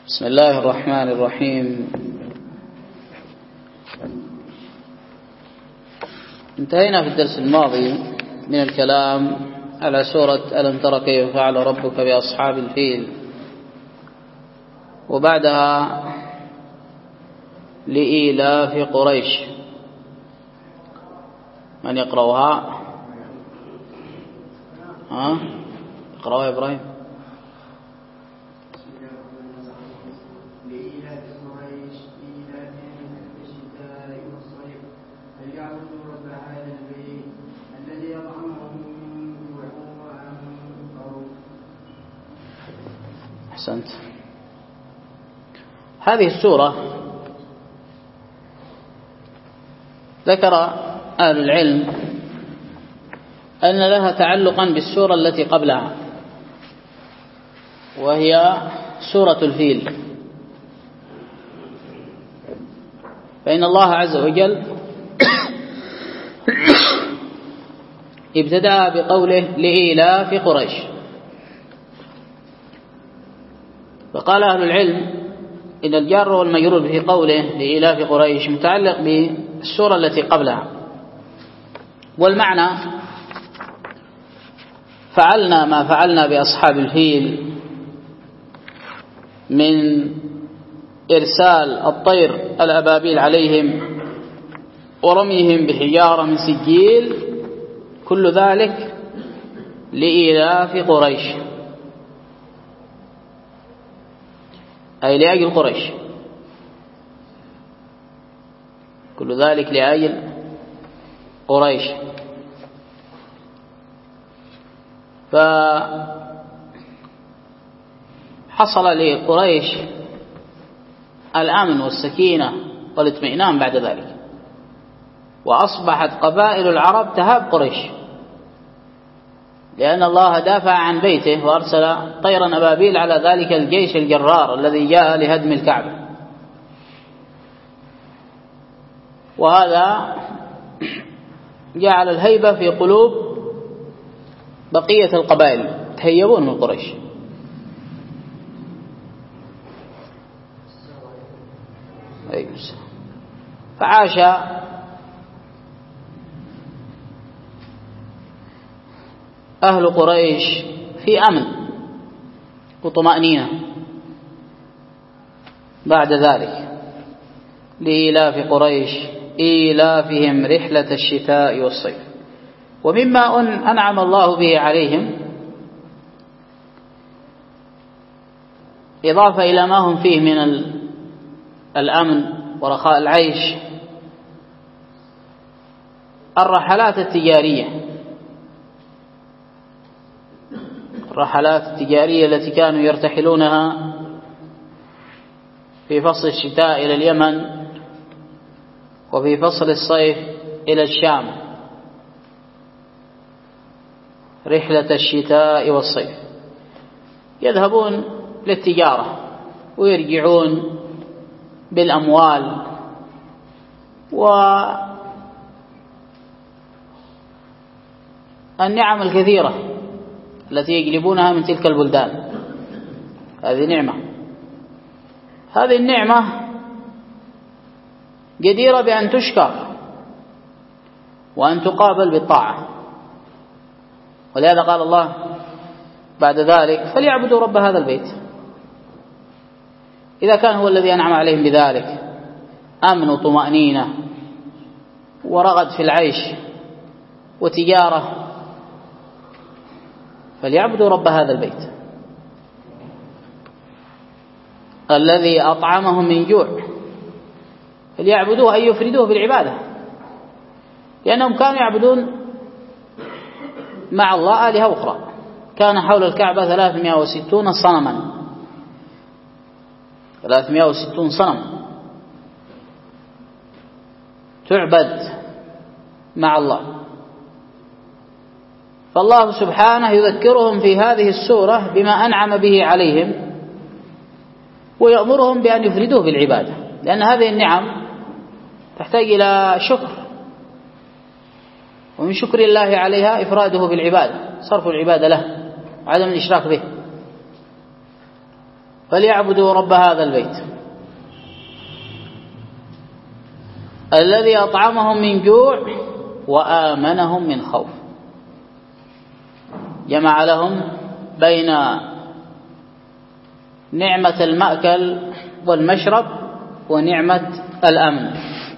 بسم الله الرحمن الرحيم. انتهينا في الدرس الماضي من الكلام على سورة ألم تر كيف فعل ربك بأصحاب الفيل، وبعدها لإيلاف قريش. من يقرأها؟ اقرأها يا إبراهيم. أحسنت. هذه السورة ذكر أهل العلم أن لها تعلقا بالسورة التي قبلها، وهي سورة الفيل. فإن الله عز وجل ابتدأ بقوله لإيلاف قريش، فقال أهل العلم إن الجار والمجرور في قوله لإيلاف قريش متعلق بالسورة التي قبلها، والمعنى فعلنا ما فعلنا بأصحاب الفيل من إرسال الطير الأبابيل عليهم ورميهم بحجارة من سجيل، كل ذلك لإيلاف قريش، أي لأجل قريش، كل ذلك لأجل قريش. فحصل لقريش الأمن والسكينة والاطمئنان بعد ذلك، وأصبحت قبائل العرب تهاب قريش، لأن الله دافع عن بيته وأرسل طيرا أبابيل على ذلك الجيش الجرار الذي جاء لهدم الكعبة. وهذا جعل الهيبة في قلوب بقية القبائل، تهيبون من قريش. فعاش أهل قريش في أمن وطمأنينة بعد ذلك. لإيلاف قريش إيلافهم رحلة الشتاء والصيف. ومما أنعم الله به عليهم إضافة إلى ما هم فيه من الأمن ورخاء العيش الرحلات التجارية، الرحلات التجارية التي كانوا يرتحلونها في فصل الشتاء إلى اليمن، وفي فصل الصيف إلى الشام، رحلة الشتاء والصيف، يذهبون للتجارة ويرجعون بالأموال والنعم الكثيرة التي يجلبونها من تلك البلدان. هذه نعمة، هذه النعمة جديرة بأن تشكر وأن تقابل بالطاعة. ولهذا قال الله بعد ذلك فليعبدوا رب هذا البيت. إذا كان هو الذي أنعم عليهم بذلك أمن وطمأنينة ورغد في العيش وتجارة، فليعبدوا رب هذا البيت الذي أطعمهم من جوع. فليعبدوه أي يفردوه بالعبادة، لأنهم كانوا يعبدون مع الله آلهة أخرى. كان حول الكعبة 360 صنما، 360 صنم تعبد مع الله. فالله سبحانه يذكرهم في هذه السورة بما أنعم به عليهم، ويأمرهم بأن يفردوه بالعبادة، لأن هذه النعم تحتاج إلى شكر، ومن شكر الله عليها إفراده بالعبادة، صرف العبادة له، عدم الإشراك به. فليعبدوا رب هذا البيت الذي أطعمهم من جوع وآمنهم من خوف. جمع لهم بين نعمة المأكل والمشرب ونعمة الأمن.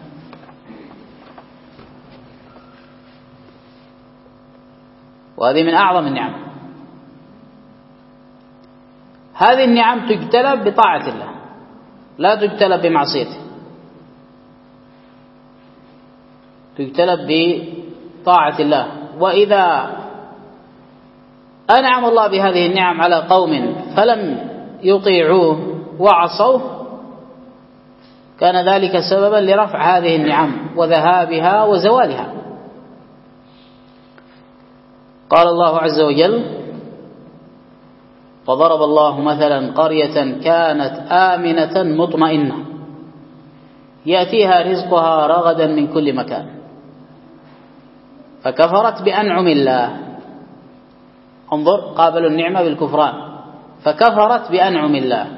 وهذه من أعظم النعم. هذه النعم تجتلب بطاعة الله، لا تجتلب بمعصيته، تجتلب بطاعة الله. وإذا أنعم الله بهذه النعم على قوم فلم يطيعوه وعصوه، كان ذلك سببا لرفع هذه النعم وذهابها وزوالها. قال الله عز وجل: وضرب الله مثلا قرية كانت آمنة مطمئنة يأتيها رزقها رغدا من كل مكان فكفرت بأنعم الله. انظر، قابلوا النعمة بالكفران، فكفرت بأنعم الله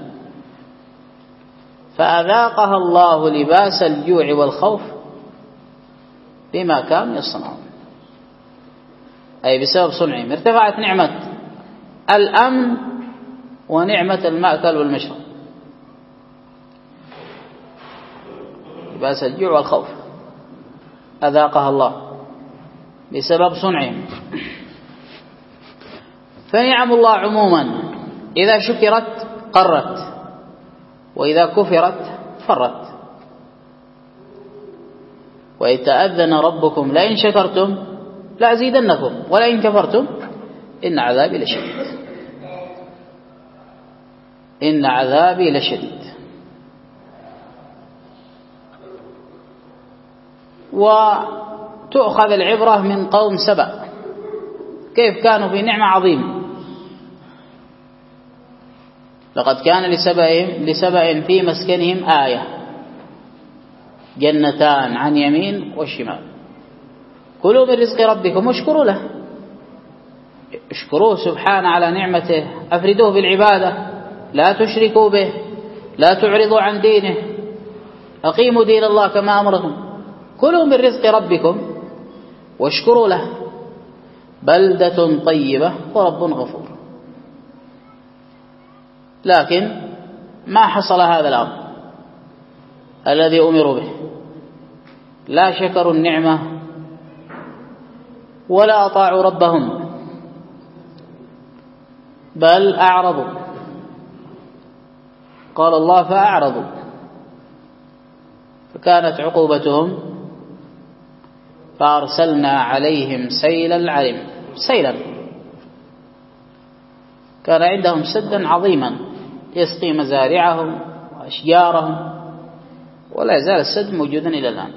فأذاقها الله لباس الجوع والخوف بما كانوا يصنعون، أي بسبب صنعهم ارتفعت نعمة الأمن ونعمة المأكل والمشرب، لباس الجوع والخوف أذاقها الله بسبب صنعهم. فنعم الله عموما إذا شكرت قرت، وإذا كفرت فرت. وإذ تأذن ربكم لئن شكرتم لأزيدنكم ولئن كفرتم إن عذابي لشديد. إن عذابي لشديد. وتؤخذ العبرة من قوم سبأ، كيف كانوا في نعمة عظيمة. لقد كان لسبأ في مسكنهم آية، جنتان عن يمين والشمال، كلوا من رزق ربكم واشكروا له. اشكروه سبحانه على نعمته، أفردوه بالعبادة، لا تشركوا به، لا تعرضوا عن دينه، أقيموا دين الله كما أمركم، كلوا من رزق ربكم واشكروا له، بلدة طيبة ورب غفور. لكن ما حصل هذا الأمر الذي أمروا به، لا شكروا النعمة ولا أطاعوا ربهم، بل أعرضوا. قال الله: فأعرضوا، فكانت عقوبتهم فأرسلنا عليهم سيل العرم. سيلا، كان عندهم سدا عظيما يسقي مزارعهم وأشجارهم، ولا يزال السد موجودا إلى الآن.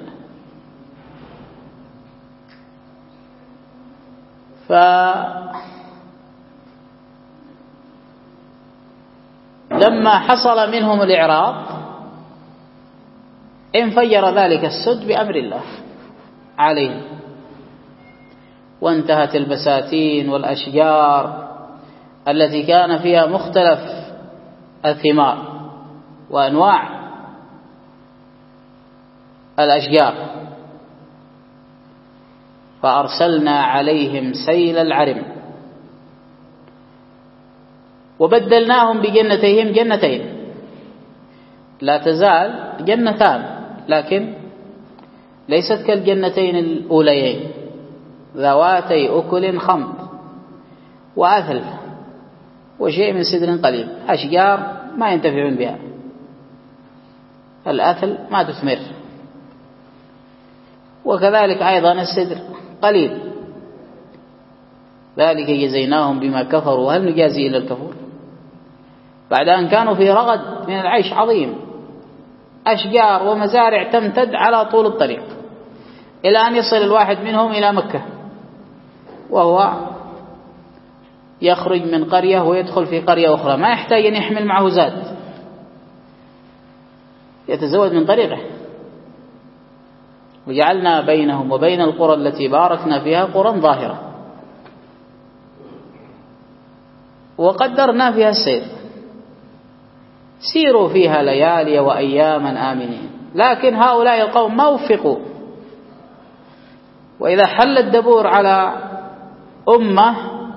فلما حصل منهم الإعراض انفجر ذلك السد بأمر الله عليهم، وانتهت البساتين والأشجار التي كان فيها مختلف الثمار وأنواع الأشجار، فأرسلنا عليهم سيل العرم وبدلناهم بجنتيهم جنتين، لا تزال جنتان لكن ليست كالجنتين الأوليين، ذواتي أكل خمط وأثل وشيء من سدر قليل، أشجار ما ينتفعون بها، الأثل ما تثمر، وكذلك أيضا السدر قليل. ذلك جزيناهم بما كفروا هل نجازي إلا الكفور. بعد أن كانوا في رغد من العيش عظيم، أشجار ومزارع تمتد على طول الطريق إلى أن يصل الواحد منهم إلى مكة، وهو يخرج من قرية ويدخل في قرية أخرى، ما يحتاج أن يحمل معه زاد، يتزود من طريقه. وجعلنا بينهم وبين القرى التي باركنا فيها قرى ظاهرة وقدرنا فيها السير. سيروا فيها ليالي وأياما آمنين. لكن هؤلاء القوم ما وفقوا، وإذا حل الدبور على أمة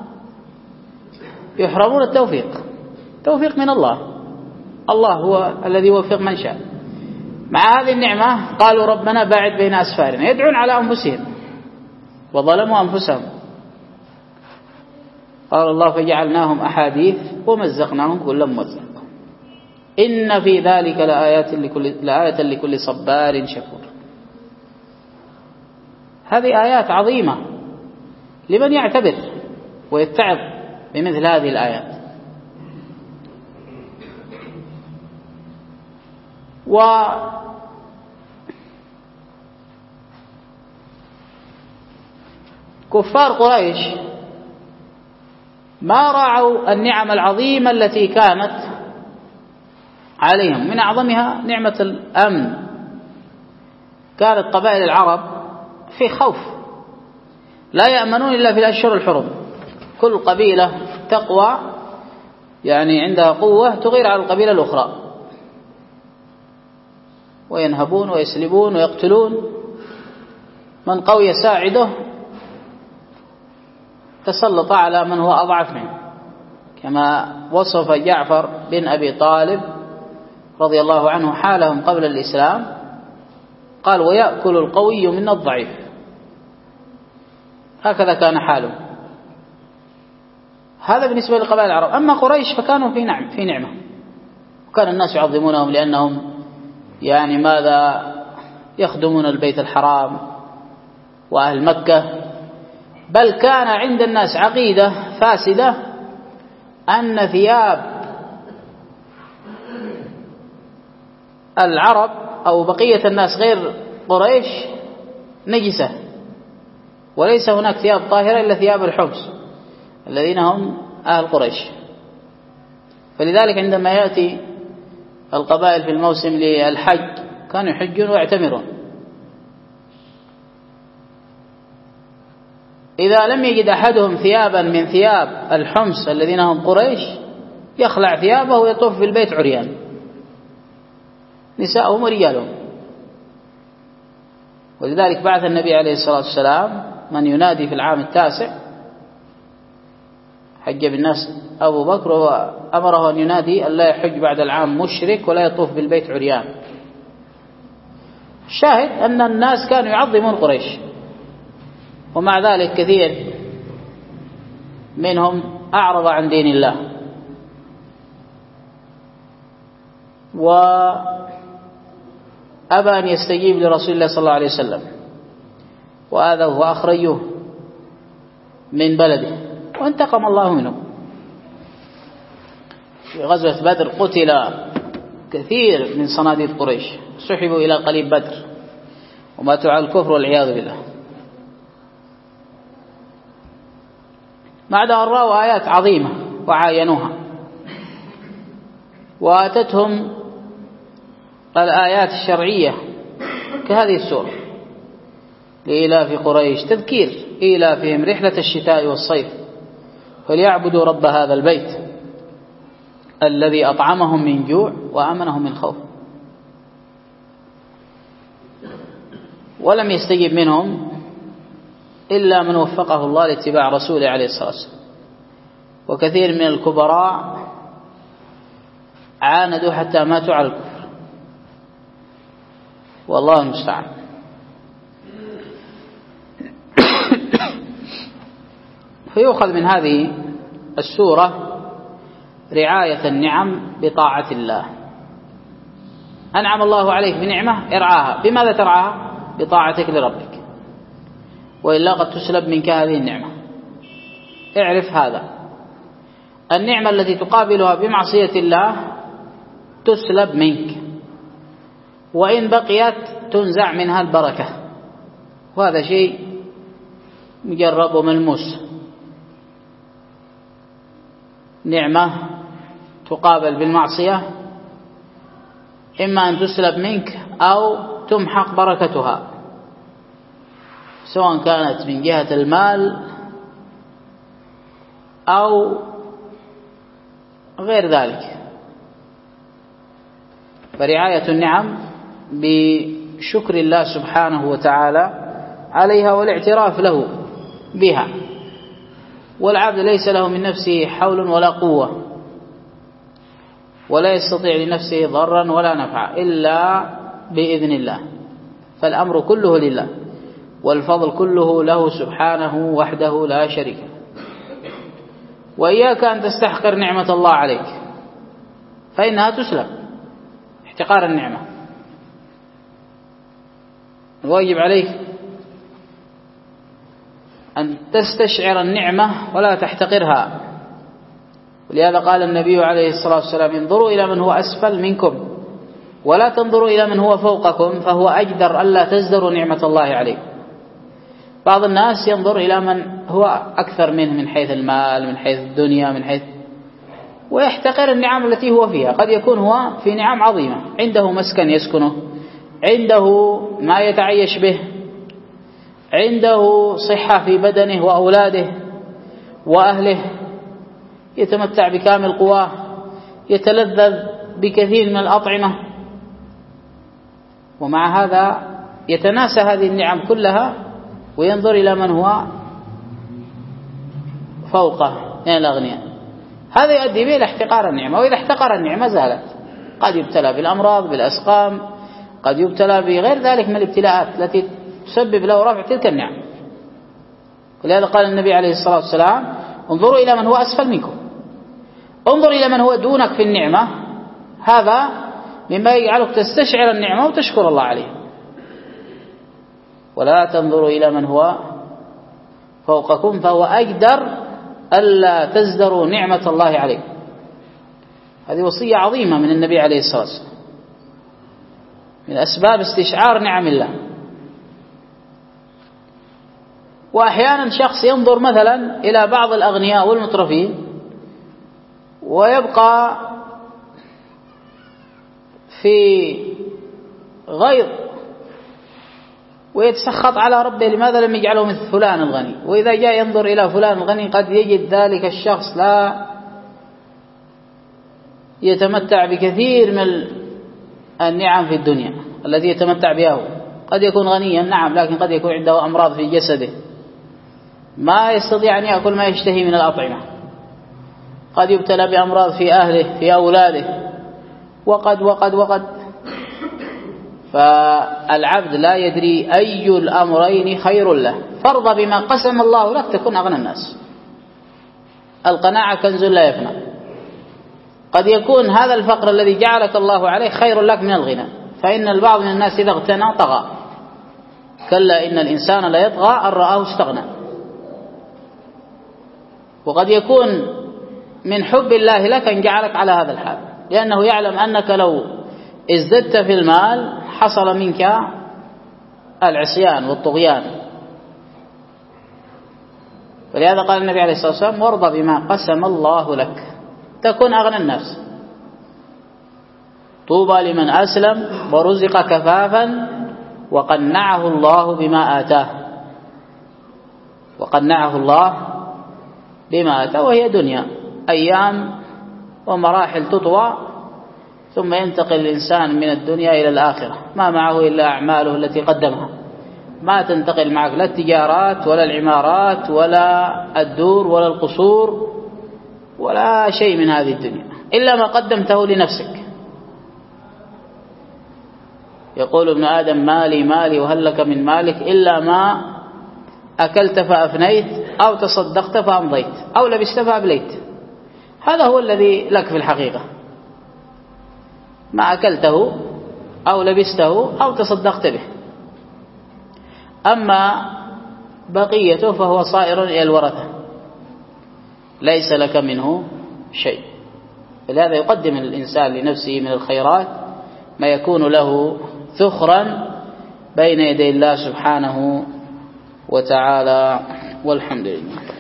يحرمون التوفيق. توفيق من الله، الله هو الذي يوفق من شاء. مع هذه النعمة قالوا ربنا باعد بين أسفارنا، يدعون على أنفسهم وظلموا أنفسهم. قال الله فجعلناهم أحاديث ومزقناهم كل ممزق إن في ذلك لآية لكل صبار شكور. هذه آيات عظيمة لمن يعتبر ويتعظ بمثل هذه الآيات. وكفار قريش ما راعوا النعم العظيمة التي كانت عليهم، من أعظمها نعمة الأمن. كانت قبائل العرب في خوف، لا يأمنون إلا في الأشهر الحرم. كل قبيلة تقوى يعني عندها قوة تغير على القبيلة الأخرى، وينهبون ويسلبون ويقتلون. من قوي ساعده تسلط على من هو أضعف منه، كما وصف جعفر بن أبي طالب رضي الله عنه حالهم قبل الإسلام، قال ويأكل القوي من الضعيف. هكذا كان حاله. هذا بالنسبة لقبائل العرب. أما قريش فكانوا في نعمة، وكان الناس يعظمونهم لأنهم يعني ماذا يخدمون البيت الحرام وأهل مكة. بل كان عند الناس عقيدة فاسدة أن ثياب العرب أو بقية الناس غير قريش نجسة، وليس هناك ثياب طاهرة إلا ثياب الحمص الذين هم أهل قريش. فلذلك عندما يأتي القبائل في الموسم للحج كانوا يحجون ويعتمرون. إذا لم يجد أحدهم ثيابا من ثياب الحمص الذين هم قريش يخلع ثيابه ويطوف في البيت عريان، نساءهم ورجالهم. ولذلك بعث النبي عليه الصلاة والسلام من ينادي في العام 9، حج بالناس أبو بكر وأمره أن ينادي أن لا يحج بعد العام مشرك ولا يطوف بالبيت عريان. الشاهد أن الناس كانوا يعظمون قريش، ومع ذلك كثير منهم أعرض عن دين الله وأبى أن يستجيب لرسول الله صلى الله عليه وسلم، وآذوه وأخرجوه من بلده وانتقم الله منه. في غزوة بدر قتل كثير من صناديد قريش، سحبوا إلى قليب بدر وماتوا على الكفر والعياذ بالله. بعد أن رأوا آيات عظيمة وعاينوها وآتتهم الآيات الشرعية كهذه السورة لإيلاف قريش، تذكير إيلافهم رحلة الشتاء والصيف فليعبدوا رب هذا البيت الذي أطعمهم من جوع وآمنهم من خوف. ولم يستجب منهم إلا من وفقه الله لاتباع رسوله عليه الصلاة والسلام. وكثير من الكبراء عاندوا حتى ماتوا على الكفر، والله المستعان. فيؤخذ من هذه السورة رعاية النعم بطاعة الله. أنعم الله عليك بنعمة ارعاها. بماذا ترعاها؟ بطاعتك لربك، وإلا قد تسلب منك هذه النعمة. اعرف هذا. النعمة التي تقابلها بمعصية الله تسلب منك، وإن بقيت تنزع منها البركة، وهذا شيء مجرب وملموس. نعمة تقابل بالمعصية إما أن تسلب منك أو تمحق بركتها، سواء كانت من جهة المال أو غير ذلك. فرعاية النعم بشكر الله سبحانه وتعالى عليها والاعتراف له بها، والعبد ليس له من نفسه حول ولا قوة، ولا يستطيع لنفسه ضرا ولا نفعا إلا بإذن الله، فالأمر كله لله والفضل كله له سبحانه وحده لا شريك له. وإياك أن تستحقر نعمة الله عليك فإنها تسلب احتقار النعمة. واجب عليك أن تستشعر النعمة ولا تحتقرها، ولهذا قال النبي عليه الصلاة والسلام: انظروا إلى من هو أسفل منكم ولا تنظروا إلى من هو فوقكم فهو أجدر ألا تزدروا نعمة الله عليكم. بعض الناس ينظر إلى من هو أكثر منه من حيث المال، من حيث الدنيا، من حيث، ويحتقر النعم التي هو فيها. قد يكون هو في نعم عظيمة، عنده مسكن يسكنه، عنده ما يتعيش به، عنده صحة في بدنه وأولاده وأهله، يتمتع بكامل قواه، يتلذذ بكثير من الأطعمة، ومع هذا يتناسى هذه النعم كلها وينظر إلى من هو فوقه من الأغنياء. هذا يؤدي به إلى احتقار النعمة، وإذا احتقر النعمة زالت. قد يبتلى بالأمراض، بالأسقام، قد يبتلى بغير ذلك من الابتلاءات التي تسبب له رفع تلك النعم. ولهذا قال النبي عليه الصلاة والسلام: انظروا إلى من هو أسفل منكم. انظر إلى من هو دونك في النعمة، هذا مما يجعلك تستشعر النعمة وتشكر الله عليه. ولا تنظروا إلى من هو فوقكم فهو أجدر ألا تزدروا نعمة الله عليكم. هذه وصية عظيمة من النبي عليه الصلاة والسلام، من أسباب استشعار نعم الله. وأحيانا شخص ينظر مثلا إلى بعض الأغنياء والمترفين ويبقى في غيظ ويتسخط على ربه: لماذا لم يجعله مثل فلان الغني؟ وإذا جاء ينظر إلى فلان الغني قد يجد ذلك الشخص لا يتمتع بكثير من النعم في الدنيا التي يتمتع بها هو. قد يكون غنيا نعم، لكن قد يكون عنده أمراض في جسده، ما يستطيع أن يأكل ما يشتهي من الأطعمة، قد يبتلى بأمراض في أهله في أولاده، وقد فالعبد لا يدري أي الأمرين خير له. فارض بما قسم الله لك تكون أغنى الناس. القناعة كنز لا يفنى. قد يكون هذا الفقر الذي جعلك الله عليه خير لك من الغنى، فإن البعض من الناس إذا اغتنى طغى. كلا إن الإنسان لا يطغى أن رآه استغنى. وقد يكون من حب الله لك أن جعلك على هذا الحال، لأنه يعلم أنك لو ازددت في المال حصل منك العصيان والطغيان. ولهذا قال النبي عليه الصلاة والسلام: وارض بما قسم الله لك تكون أغنى الناس. طوبى لمن أسلم ورزق كفافا وقنعه الله بما آتاه. وقنعه الله بما آتاه، وهي دنيا أيام ومراحل تطوى، ثم ينتقل الإنسان من الدنيا إلى الآخرة ما معه إلا أعماله التي قدمها. ما تنتقل معك لا التجارات ولا العمارات ولا الدور ولا القصور ولا شيء من هذه الدنيا إلا ما قدمته لنفسك. يقول ابن آدم: مالي مالي وهل لك من مالك إلا ما أكلت فأفنيت أو تصدقت فأمضيت أو لبست فأبليت. هذا هو الذي لك في الحقيقة، ما أكلته أو لبسته أو تصدقت به. أما بقيته فهو صائر إلى الورثة ليس لك منه شيء. فلهذا يقدم الإنسان لنفسه من الخيرات ما يكون له ذخرا بين يدي الله سبحانه وتعالى. والحمد لله.